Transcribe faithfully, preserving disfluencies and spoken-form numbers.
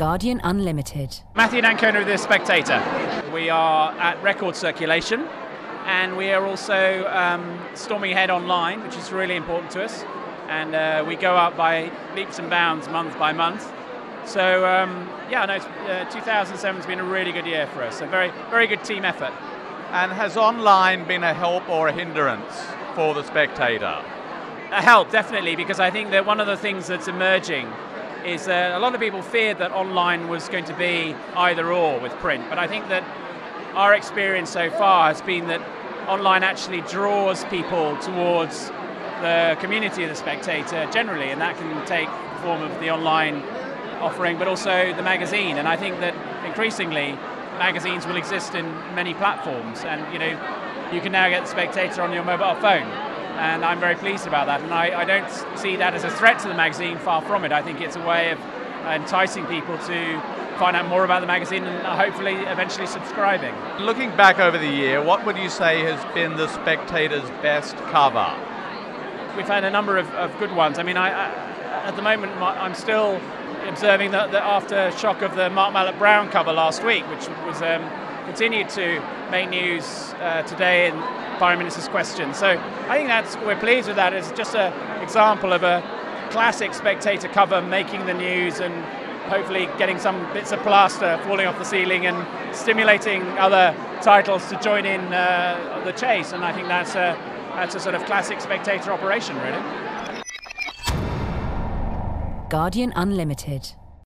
Guardian Unlimited. Matthew D'Ancona with The Spectator. We are at record circulation, and we are also um, storming ahead online, which is really important to us. And uh, we go up by leaps and bounds month by month. So um, yeah, no, uh, two thousand seven has been a really good year for us. A very, very good team effort. And has online been a help or a hindrance for The Spectator? A help, definitely, because I think that one of the things that's emerging is that a lot of people feared that online was going to be either or with print, but I think that our experience so far has been that online actually draws people towards the community of The Spectator generally, and that can take the form of the online offering, but also the magazine. And I think that increasingly magazines will exist in many platforms, and you know, you can now get The Spectator on your mobile phone. And I'm very pleased about that, and I, I don't see that as a threat to the magazine, far from it. I think it's a way of enticing people to find out more about the magazine and hopefully eventually subscribing. Looking back over the year, what would you say has been The Spectator's best cover? We've had a number of, of good ones. I mean, I, I, at the moment I'm still observing the, the aftershock of the Mark Mallet Brown cover last week, which was um, continued to make news uh, today in Prime Minister's Question. So I think that's, we're pleased with that. It's just an example of a classic Spectator cover making the news and hopefully getting some bits of plaster falling off the ceiling and stimulating other titles to join in uh, the chase. And I think that's a, that's a sort of classic Spectator operation, really. Guardian Unlimited.